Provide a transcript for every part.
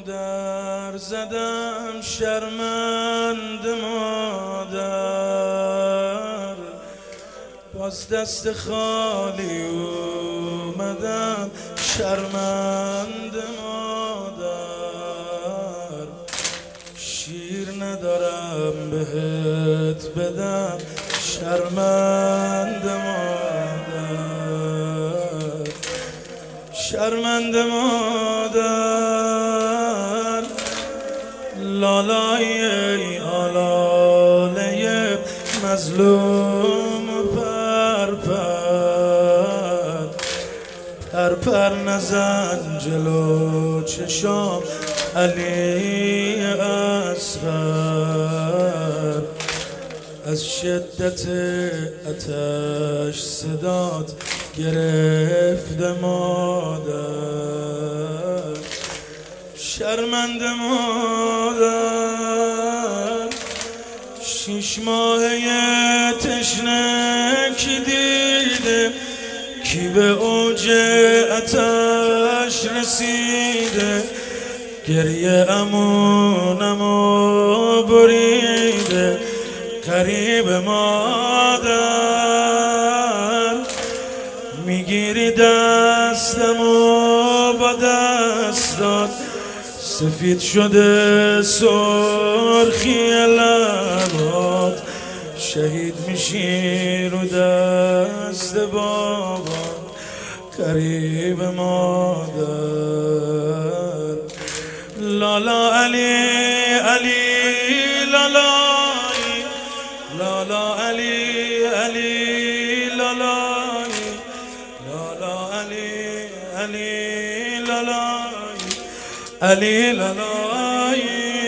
در زدم شرمند مادر، باز دست خالی اومدم شرمند مادر. شیر ندارم بهت بدم شرمند مادر، شرمند مادر. لالای آلاله مظلوم پرپر، پرپر نزن جلو چشام علی اصغر. از شدت آتش صدات گرفته مادر، شرمند مادر. 6 ماهه تشنه کی دیده، کی به اوج آتش رسیده، گریه امونمو بریده غریب مادر. میگیری دستمو با دستات، سفید شده سرخی لبات، شهید میشی رو دست بابا غریب مادر. لالا علی علی لالای، لالا علی علی لالای، لالا علی علی لالای، علی لالای،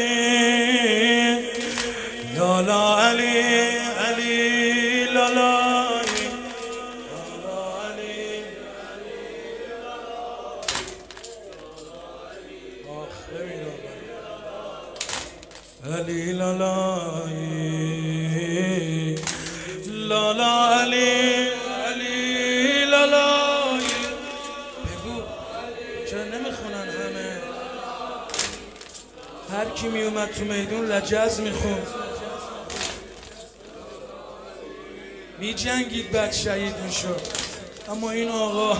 لالا علی علی لالای، لالا علی علی لالای، لالا علی علی لالای. بگو چرا نمیخونن همه؟ هر کی میومد تو میدون لجز میخون، میجنگید بعد شهید میشد. اما این آقا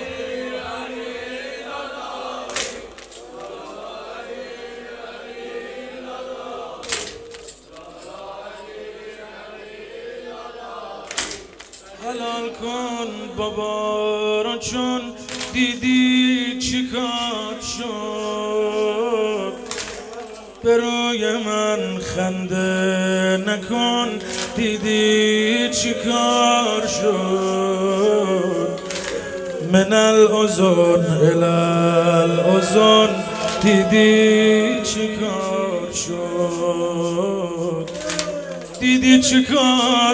حلال کن بابا رو، چون دیدی چیکار شد. به روی من خنده نکن، دیدی چیکار شد. من الأذن الی الأذن، دیدی چیکار شد، دیدی چیکار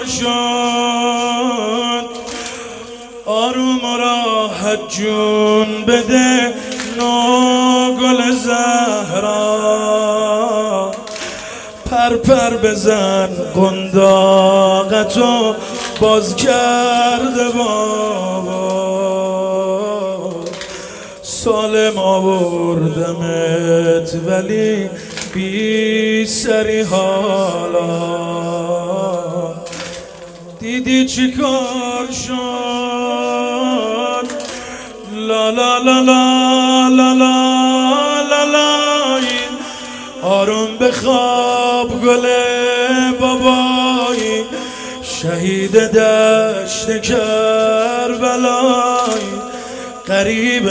شد. آروم و راحت جون بده نوگل زهرا، پرپر بزن قنداقتو باز کرده بابا. سالم آوردمت ولی بی سری حالا، دیدی چی کار شد. لا لا لا لا لا لا لا لا. آروم بخواب گل بابایی، شهید دشت کربلایی، غریب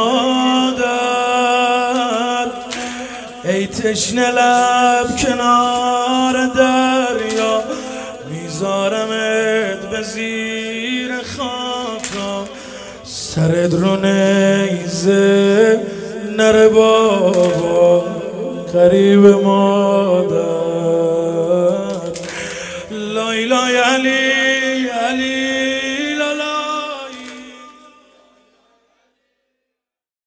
مادر. ای تشنه لب کنار دریا، میذارمت به زیر خاکا. سرت رو نیزه نره بابا، غریب مادر. لای لای علی علی